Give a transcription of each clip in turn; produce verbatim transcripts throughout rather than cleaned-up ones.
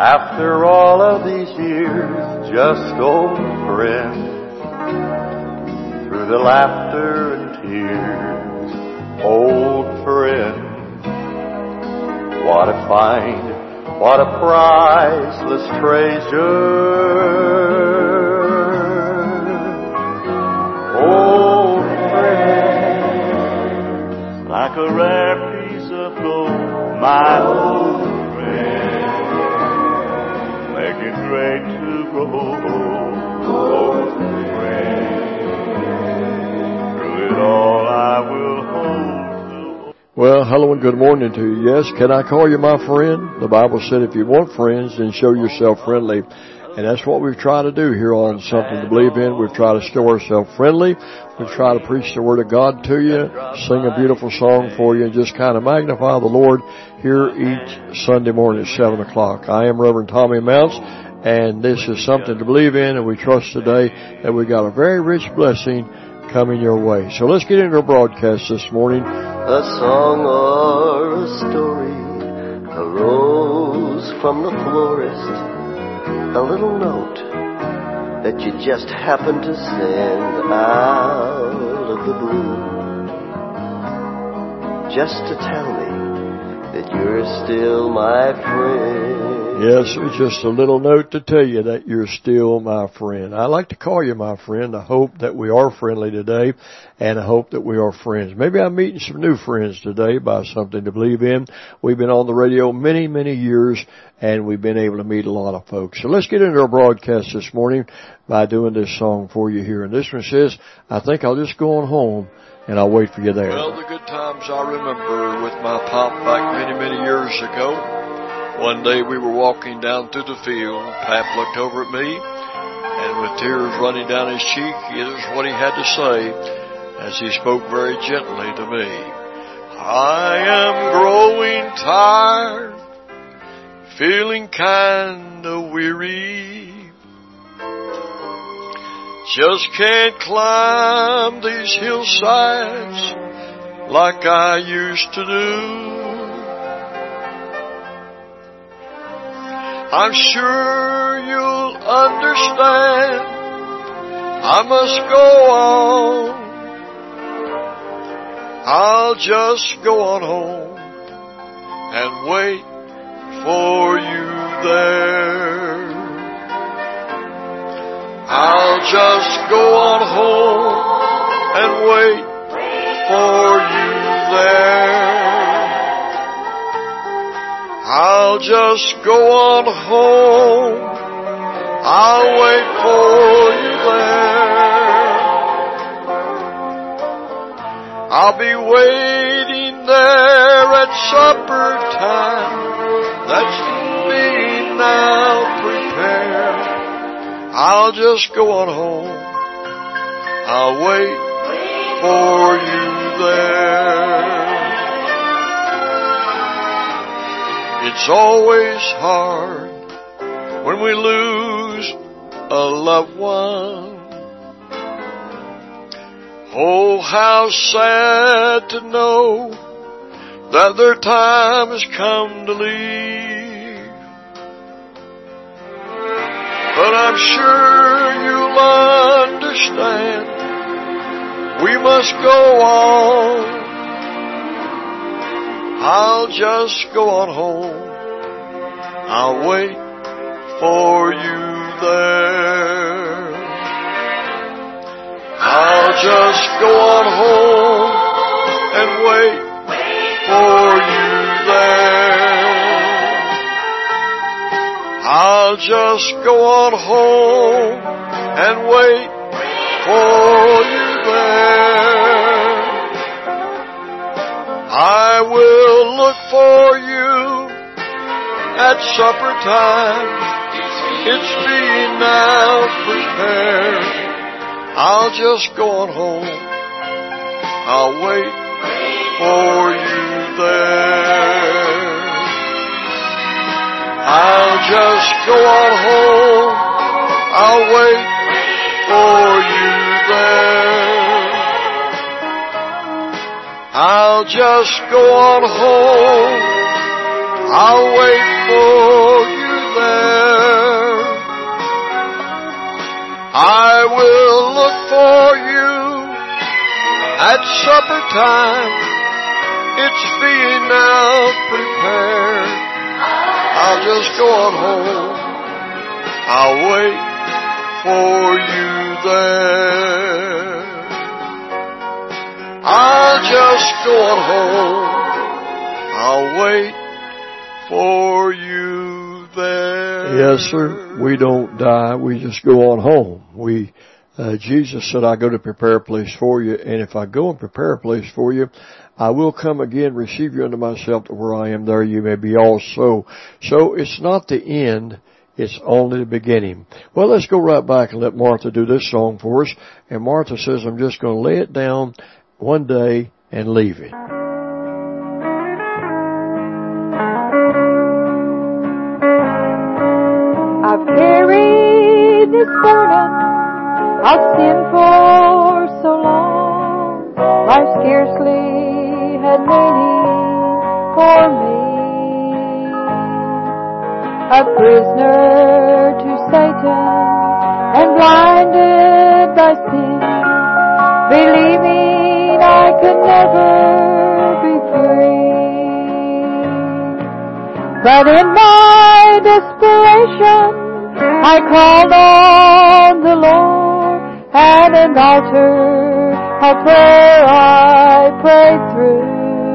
After all of these years, just old friends. Through the laughter and tears, old friends. What a find, what a priceless treasure. Old friends, like a rare piece of gold, my old friend, make it great to grow. Old friend, through it all I will hold. Well, hello and good morning to you. Yes, can I call you my friend? The Bible said if you want friends, then show yourself friendly. And that's what we've tried to do here on Something to Believe In. We've tried to show ourselves friendly. We've tried to preach the Word of God to you, sing a beautiful song for you, and just kind of magnify the Lord here each Sunday morning at seven o'clock. I am Reverend Tommy Mounts, and this is Something to Believe In, and we trust today that we got a very rich blessing coming your way. So let's get into our broadcast this morning. A song or a story arose from the florist. A little note that you just happened to send out of the blue, just to tell me that you're still my friend. Yes, it's just a little note to tell you that you're still my friend. I like to call you my friend. I hope that we are friendly today, and I hope that we are friends. Maybe I'm meeting some new friends today by Something to Believe In. We've been on the radio many, many years, and we've been able to meet a lot of folks. So let's get into our broadcast this morning by doing this song for you here. And this one says, I think I'll just go on home, and I'll wait for you there. Well, the good times I remember with my pop back many, many years ago. One day we were walking down through the field. Pap looked over at me, and with tears running down his cheek, here's what he had to say as he spoke very gently to me. I am growing tired, feeling kinda weary. Just can't climb these hillsides like I used to do. I'm sure you'll understand, I must go on. I'll just go on home and wait for you there. I'll just go on home and wait for you there. I'll just go on home, I'll wait for you there. I'll be waiting there at supper time, that's me now prepare. I'll just go on home, I'll wait for you there. It's always hard when we lose a loved one. Oh, how sad to know that their time has come to leave. But I'm sure you'll understand, we must go on. I'll just go on home, I'll wait for you there. I'll just go on home and wait for you there. I'll just go on home and wait for you there. I will look for you at supper time. It's being now prepared. I'll just go on home, I'll wait for you there. I'll just go on home, I'll wait for you there. I'll just go on home, I'll wait for you there. I will look for you at supper time. It's being now prepared. I'll just go on home. I'll wait for you there. I'll just go on home. I'll wait for you there. Yes, sir. We don't die. We just go on home. We, uh, Jesus said, I go to prepare a place for you. And if I go and prepare a place for you, I will come again, receive you unto myself, to where I am there you may be also. So it's not the end. It's only the beginning. Well, let's go right back and let Martha do this song for us. And Martha says, I'm just going to lay it down one day and leave it. I've carried this burden of sin for so long. Life scarcely had meaning for me. A prisoner to Satan and blinded by sin, believing I could never be free. But in my desperation, I called on the Lord, and an altar of prayer I prayed through.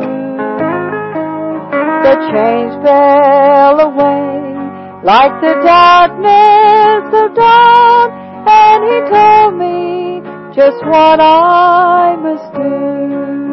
The chains fell away like the darkness of dawn, and He told me just what I must do.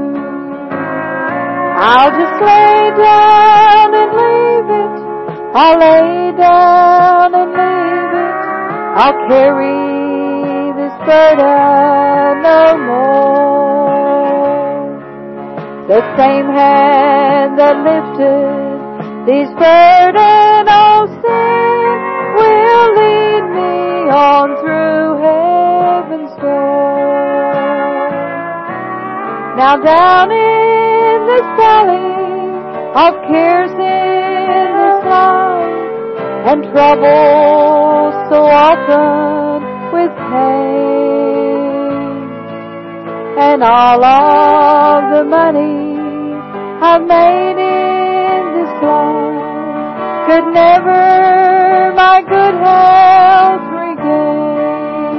I'll just lay down and leave it. I'll lay down and leave it. I'll carry this burden no more. The same hand that lifted these burdens, oh sin, will lead me on through heaven's door. Now down in this valley of cares in this life, and trouble so often with pain, and all of the money I've made in this life could never my good health regain.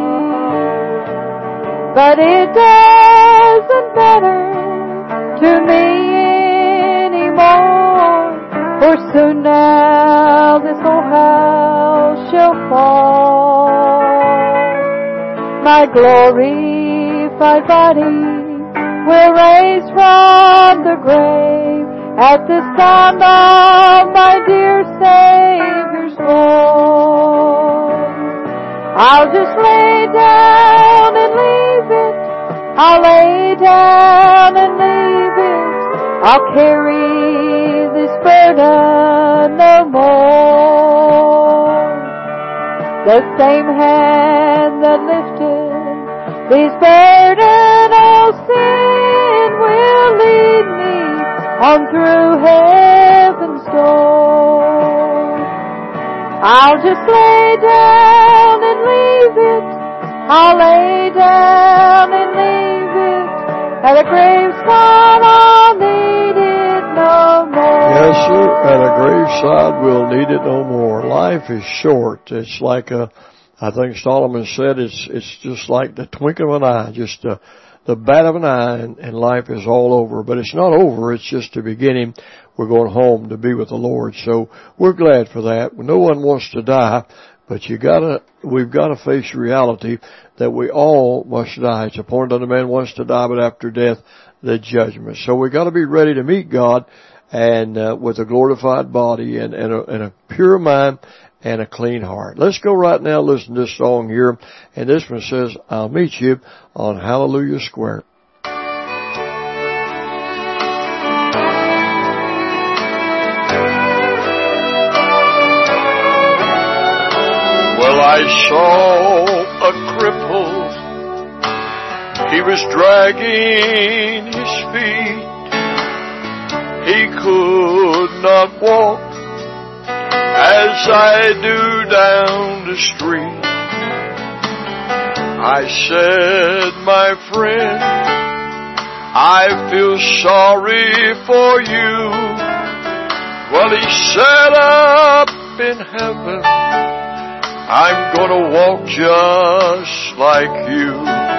But it doesn't matter to me anymore, for soon now this old house shall fall. My glorified body will rise from the grave at the sound of my dear Savior's voice. I'll just lay down and leave it. I'll lay down and leave it. I'll carry this burden no more. The same hand that lifted these burdens, oh sin, will lead me on through heaven's door. I'll just lay down and leave it. I'll lay down and leave it. At a graveside I'll need it no more. Yes, sir. At a graveside we'll need it no more. Life is short. It's like a, I think Solomon said, it's it's just like the twinkle of an eye, just a the bat of an eye, and, and life is all over. But it's not over. It's just the beginning. We're going home to be with the Lord. So we're glad for that. No one wants to die, but you gotta, we've got to face reality that we all must die. It's appointed unto man once to die, but after death, the judgment. So we got to be ready to meet God, and uh, with a glorified body and, and, a, and a pure mind and a clean heart. Let's go right now, listen to this song here. And this one says, I'll meet you on Hallelujah Square. Well, I saw a cripple. He was dragging his feet. He could not walk as I do down the street. I said, my friend, I feel sorry for you. Well, he said, up in heaven, I'm gonna walk just like you.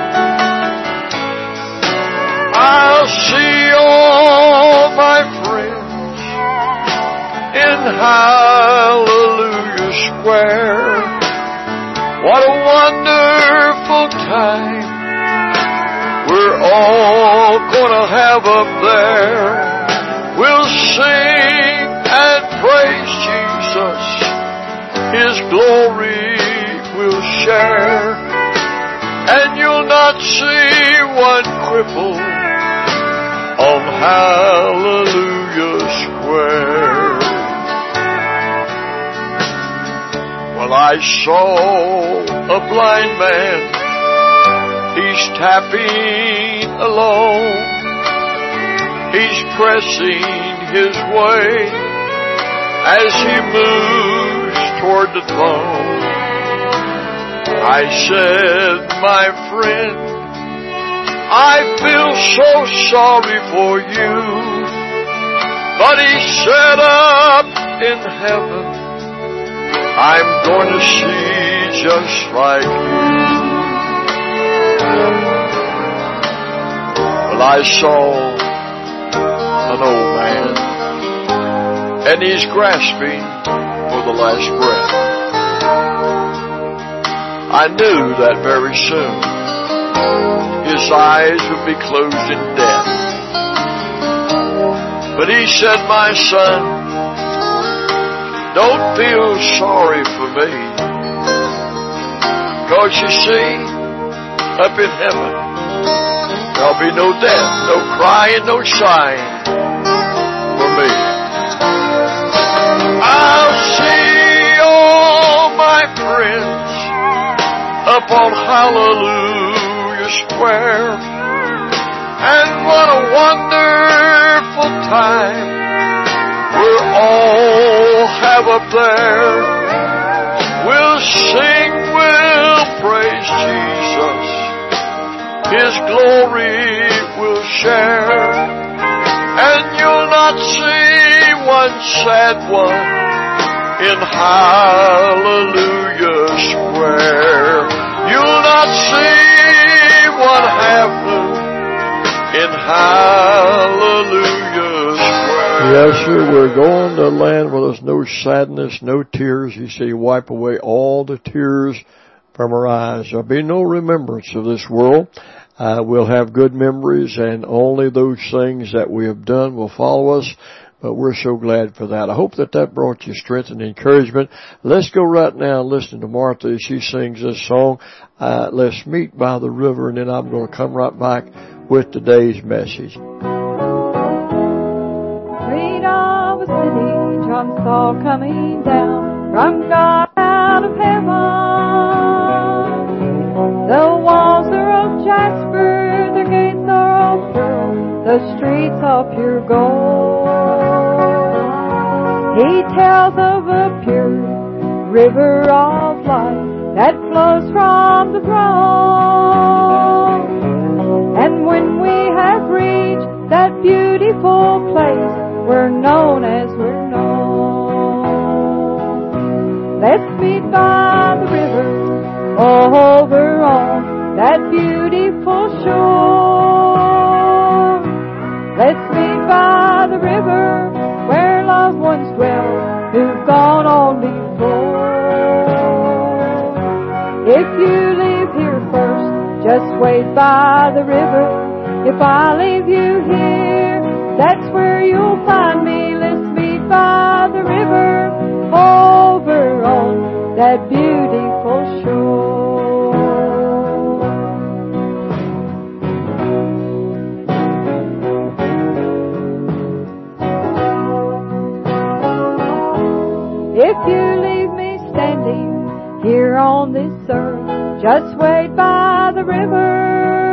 I'll see all my friends in Hallelujah Square. What a wonderful time we're all gonna have up there. We'll sing and praise Jesus. His glory we'll share. And you'll not see one cripple on Hallelujah Square. Well, I saw a blind man. He's tapping along. He's pressing his way as he moves toward the throne. I said, my friend, I feel so sorry for you. But he said, up in heaven, I'm going to see just like you. Well, I saw an old man, and he's grasping for the last breath. I knew that very soon his eyes would be closed in death. But he said, my son, don't feel sorry for me. 'Cause you see, up in heaven, there'll be no death, no crying, no sighing for me. I'll see all my friends up on Hallelujah Square. And what a wonderful time we'll all have up there. We'll sing, we'll praise Jesus. His glory we'll share. And you'll not see one sad one in Hallelujah Square. You'll not see one happen in Hallelujah Square. Yes, sir. We're going to a land where there's no sadness, no tears. He said, wipe away all the tears from our eyes. There'll be no remembrance of this world. Uh, we'll have good memories, and only those things that we have done will follow us. But we're so glad for that. I hope that that brought you strength and encouragement. Let's go right now and listen to Martha as she sings this song, uh, Let's Meet by the River, and then I'm going to come right back with today's message. Street of a city, John saw coming down from God out of heaven. The walls are of jasper, the gates are of pearl, the streets of pure gold. He tells of a pure river of life that flows from the throne. And when we have reached that beautiful place, we're known as we're known. Let's meet by the river, over on that beautiful shore. Let's meet by the river, where loved ones dwell who've gone on before. If you leave here first, just wait by the river. If I leave you here, that's where you'll find me. Let's meet by the river, over on that beautiful shore. If you leave me standing here on this earth, just wait by the river.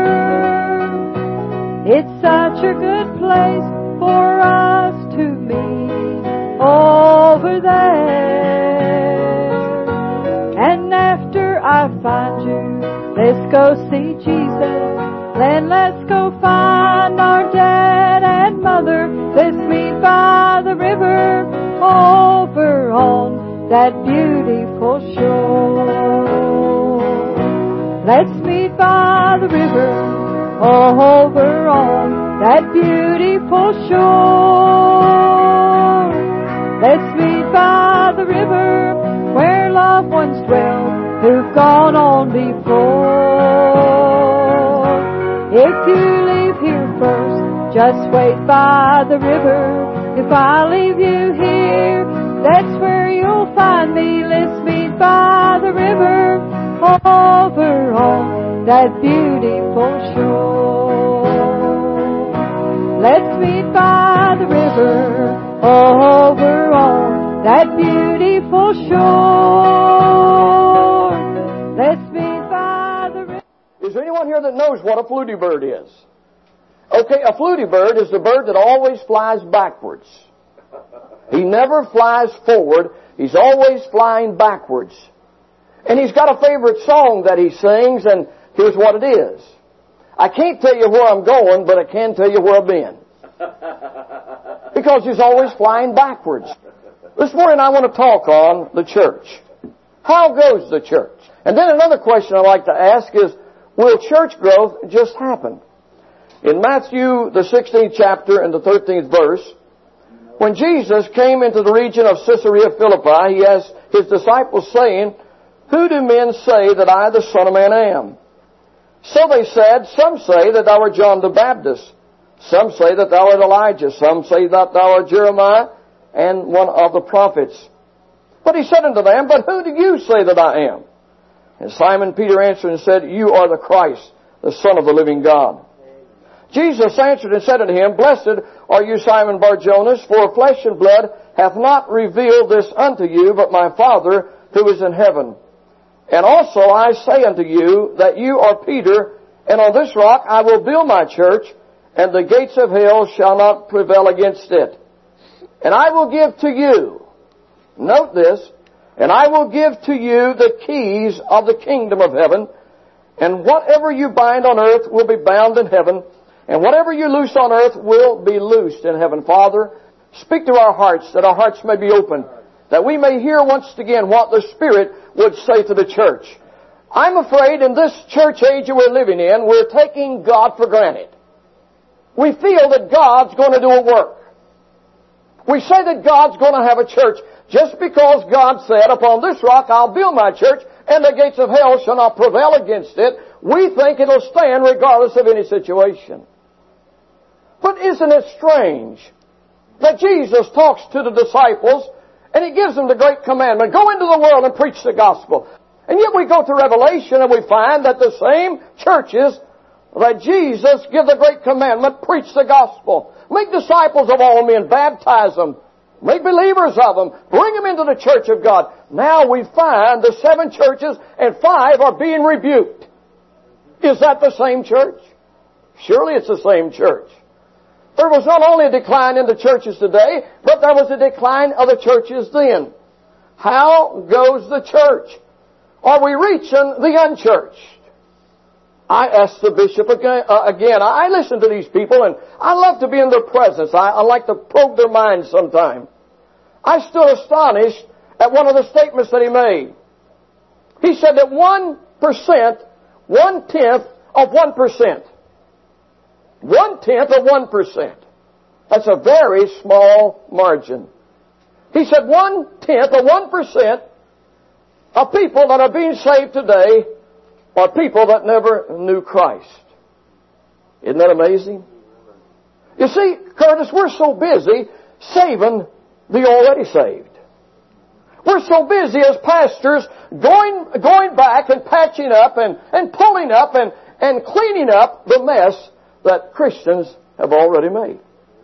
It's such a good place for us to meet over there. I find you. Let's go see Jesus. Then let's go find our dad and mother. Let's meet by the river over on that beautiful shore. Let's meet by the river over on that beautiful shore. Let's meet by the river where loved ones dwell who've gone on before. If you leave here first, just wait by the river. If I leave you here, that's where you'll find me. Let's meet by the river over on that beautiful shore. Let's meet by the river over on that beautiful shore. Let's meet by the river. Is there anyone here that knows what a fluty bird is? Okay, a fluty bird is the bird that always flies backwards. He never flies forward. He's always flying backwards. And he's got a favorite song that he sings, and here's what it is. I can't tell you where I'm going, but I can tell you where I've been. Because he's always flying backwards. This morning I want to talk on the church. How goes the church? And then another question I'd like to ask is, will church growth just happen? In Matthew, the sixteenth chapter and the thirteenth verse, when Jesus came into the region of Caesarea Philippi, he asked his disciples saying, "Who do men say that I, the Son of Man, am?" So they said, "Some say that thou art John the Baptist. Some say that thou art Elijah. Some say that thou art Jeremiah and one of the prophets." But he said unto them, "But who do you say that I am?" And Simon Peter answered and said, "You are the Christ, the Son of the living God." Jesus answered and said unto him, "Blessed are you, Simon Bar-Jonas, for flesh and blood hath not revealed this unto you, but my Father who is in heaven. And also I say unto you that you are Peter, and on this rock I will build my church, and the gates of hell shall not prevail against it. And I will give to you," note this, "and I will give to you the keys of the kingdom of heaven, and whatever you bind on earth will be bound in heaven, and whatever you loose on earth will be loosed in heaven." Father, speak to our hearts, that our hearts may be open, that we may hear once again what the Spirit would say to the church. I'm afraid in this church age that we're living in, we're taking God for granted. We feel that God's going to do a work. We say that God's going to have a church just because God said, "Upon this rock I'll build my church, and the gates of hell shall not prevail against it." We think it'll stand regardless of any situation. But isn't it strange that Jesus talks to the disciples and He gives them the great commandment, "Go into the world and preach the gospel." And yet we go to Revelation and we find that the same churches that Jesus give the great commandment, preach the gospel. Make disciples of all men, baptize them, make believers of them, bring them into the church of God. Now we find the seven churches and five are being rebuked. Is that the same church? Surely it's the same church. There was not only a decline in the churches today, but there was a decline of the churches then. How goes the church? Are we reaching the unchurched? I asked the bishop again, uh, again. I listen to these people and I love to be in their presence. I, I like to probe their minds sometime. I stood astonished at one of the statements that he made. He said that one percent, one-tenth of one percent. One-tenth of one percent. That's a very small margin. He said one-tenth of one percent of people that are being saved today are people that never knew Christ. Isn't that amazing? You see, Curtis, we're so busy saving the already saved. We're so busy as pastors going going back and patching up and, and pulling up and, and cleaning up the mess that Christians have already made.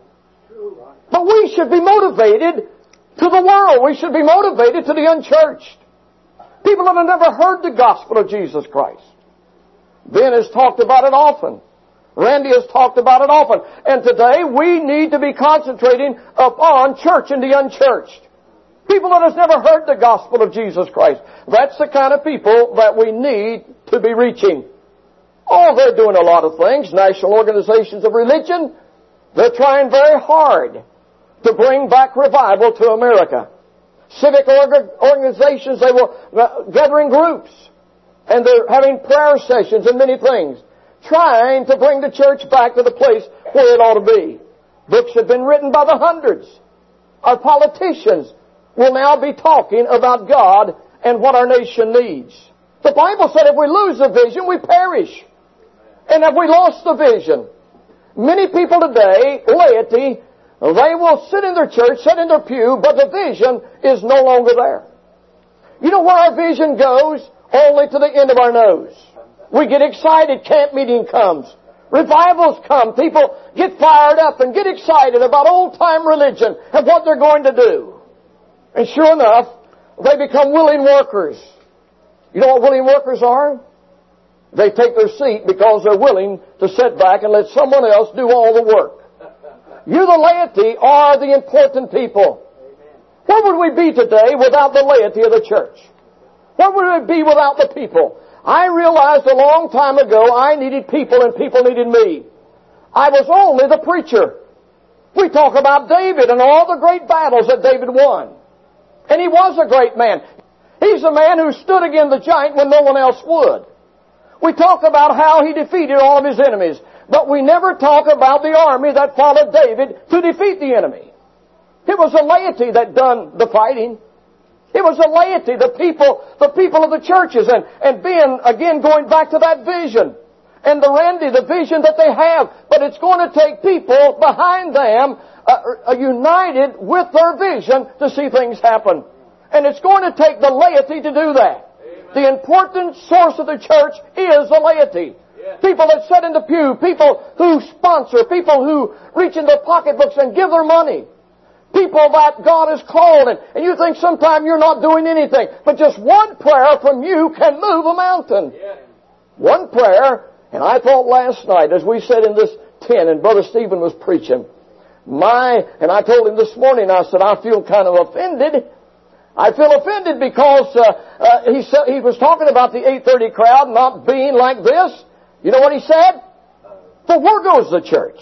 But we should be motivated to the world. We should be motivated to the unchurched. People that have never heard the gospel of Jesus Christ. Ben has talked about it often. Randy has talked about it often. And today we need to be concentrating upon church and the unchurched. People that has never heard the gospel of Jesus Christ. That's the kind of people that we need to be reaching. Oh, they're doing a lot of things. National organizations of religion, they're trying very hard to bring back revival to America. Civic org- organizations, they were uh, gathering groups. And they're having prayer sessions and many things. Trying to bring the church back to the place where it ought to be. Books have been written by the hundreds. Our politicians will now be talking about God and what our nation needs. The Bible said if we lose the vision, we perish. And have we lost the vision? Many people today, laity, they will sit in their church, sit in their pew, but the vision is no longer there. You know where our vision goes? Only to the end of our nose. We get excited, camp meeting comes. Revivals come. People get fired up and get excited about old-time religion and what they're going to do. And sure enough, they become willing workers. You know what willing workers are? They take their seat because they're willing to sit back and let someone else do all the work. You, the laity, are the important people. Where would we be today without the laity of the church? Where would we be without the people? I realized a long time ago I needed people and people needed me. I was only the preacher. We talk about David and all the great battles that David won. And he was a great man. He's a man who stood against the giant when no one else would. We talk about how he defeated all of his enemies. But we never talk about the army that followed David to defeat the enemy. It was the laity that done the fighting. It was the laity, the people, the people of the churches, and, and being, again, going back to that vision. And the Randy, the vision that they have. But it's going to take people behind them, uh, uh, united with their vision to see things happen. And it's going to take the laity to do that. Amen. The important source of the church is the laity. Yeah. People that sit in the pew, people who sponsor, people who reach in their pocketbooks and give their money. People that God has called, and, and you think sometime you're not doing anything. But just one prayer from you can move a mountain. Yeah. One prayer, and I thought last night as we sat in this tent and Brother Stephen was preaching, my, and I told him this morning, I said, I feel kind of offended. I feel offended because uh, uh, he, said, he was talking about the eight thirty crowd not being like this. You know what he said? So where goes the church?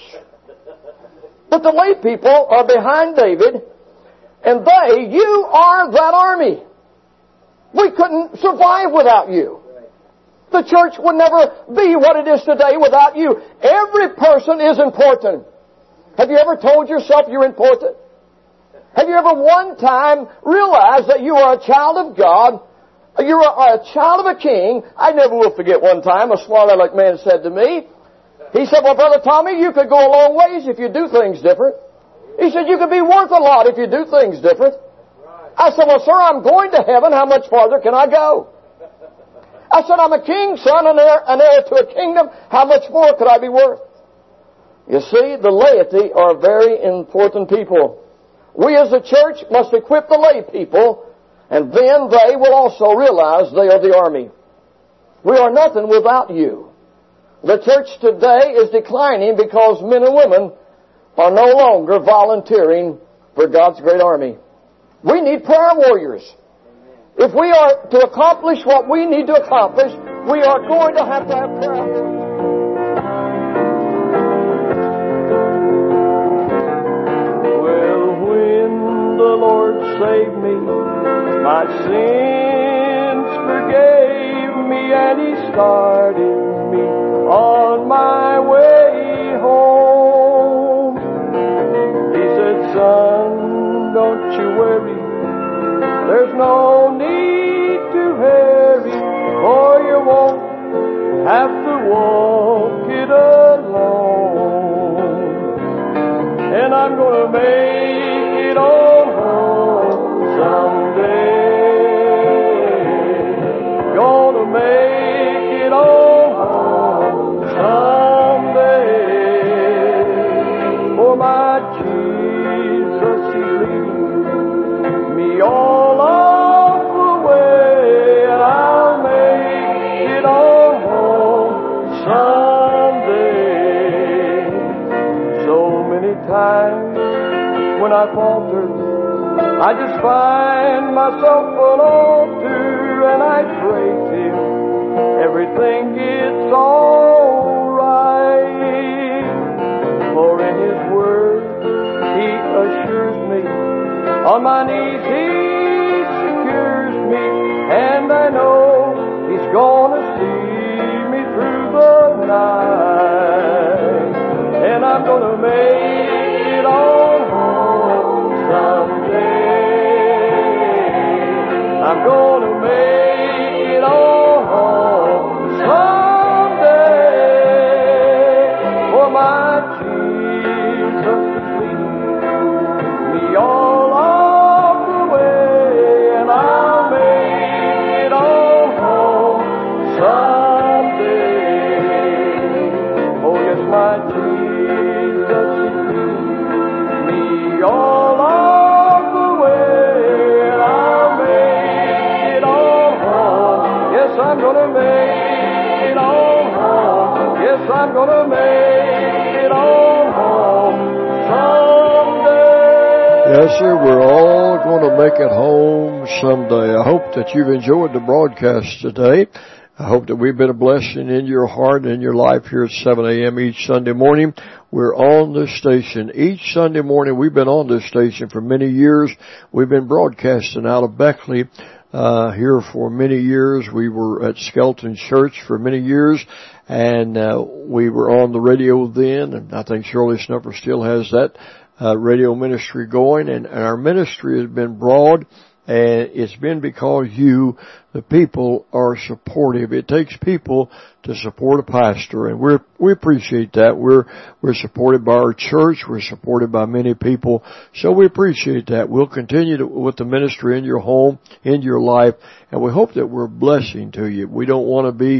But the lay people are behind David, and they, you are that army. We couldn't survive without you. The church would never be what it is today without you. Every person is important. Have you ever told yourself you're important? Have you ever one time realized that you are a child of God? You're a, a child of a king. I never will forget one time a small-aleck man said to me, he said, well, Brother Tommy, you could go a long ways if you do things different. He said, you could be worth a lot if you do things different. I said, well, sir, I'm going to heaven. How much farther can I go? I said, I'm a king's son, an heir, an heir to a kingdom. How much more could I be worth? You see, the laity are very important people. We as a church must equip the lay people, and then they will also realize they are the army. We are nothing without you. The church today is declining because men and women are no longer volunteering for God's great army. We need prayer warriors. If we are to accomplish what we need to accomplish, we are going to have to have prayer warriors. Well, when the Lord saved me, my sins forgave me, and He started me on my way home. He said, son, don't you worry, there's no need to hurry, for you won't have to walk it alone. And I'm gonna make it on home someday. Gonna make it on someday, for my Jesus is leading me all of the way, and I'll make it on home someday. So many times when I faltered I just find myself alone too, and I pray till everything gets alright. For in His Word He assures me, on my knees He secures me, and I know He's gonna see me through the night, and I'm gonna make it on home someday. I'm gonna make it on home someday. For my Jesus is leading me all of the way, and I'll make it on home someday. Oh yes, my Jesus is leading me all of the way, and I'll make it on home. Yes, I'm gonna make it on home. Yes, I'm gonna make it on home someday. Yes, sir, we're all going to make it home someday. I hope that you've enjoyed the broadcast today. I hope that we've been a blessing in your heart and in your life here at seven a.m. each Sunday morning. We're on this station each Sunday morning. We've been on this station for many years. We've been broadcasting out of Beckley uh here for many years. We were at Skelton Church for many years, and uh, we were on the radio then, and I think Shirley Snupper still has that uh, radio ministry going, and, and our ministry has been broad. And it's been because you, the people, are supportive. It takes people to support a pastor, and we're, we appreciate that. We're, we're supported by our church. We're supported by many people. So we appreciate that. We'll continue to, with the ministry in your home, in your life, and we hope that we're a blessing to you. We don't want to be,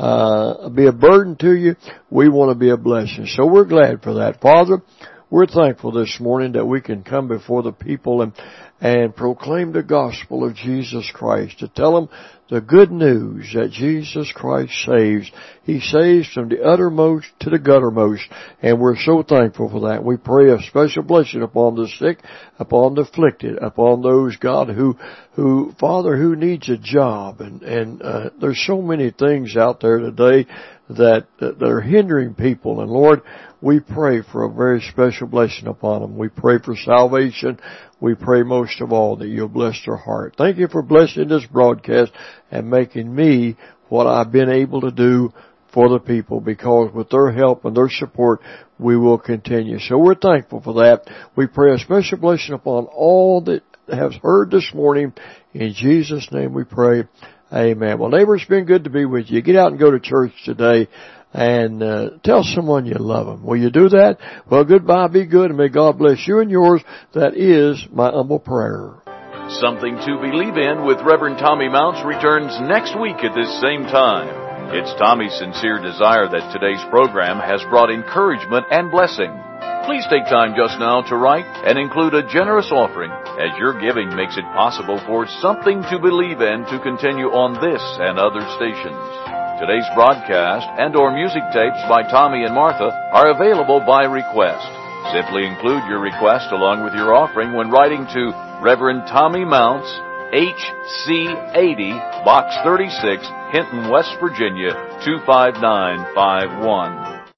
uh, be a burden to you. We want to be a blessing. So we're glad for that. Father, we're thankful this morning that we can come before the people and, and proclaim the gospel of Jesus Christ, to tell them the good news that Jesus Christ saves. He saves from the uttermost to the guttermost, and we're so thankful for that. We pray a special blessing upon the sick, upon the afflicted, upon those, God, who, who, Father, who needs a job. And, and, uh, there's so many things out there today that, that are hindering people. And Lord, we pray for a very special blessing upon them. We pray for salvation. We pray most of all that you'll bless their heart. Thank you for blessing this broadcast and making me what I've been able to do for the people, because with their help and their support, we will continue. So we're thankful for that. We pray a special blessing upon all that have heard this morning. In Jesus' name we pray. Amen. Well, neighbor, it's been good to be with you. Get out and go to church today. And uh, tell someone you love them. Will you do that? Well, goodbye, be good, and may God bless you and yours. That is my humble prayer. Something to Believe In with Reverend Tommy Mounts returns next week at this same time. It's Tommy's sincere desire that today's program has brought encouragement and blessing. Please take time just now to write and include a generous offering, as your giving makes it possible for Something to Believe In to continue on this and other stations. Today's broadcast and or music tapes by Tommy and Martha are available by request. Simply include your request along with your offering when writing to Reverend Tommy Mounts, H C eighty, Box thirty-six, Hinton, West Virginia, two five nine five one.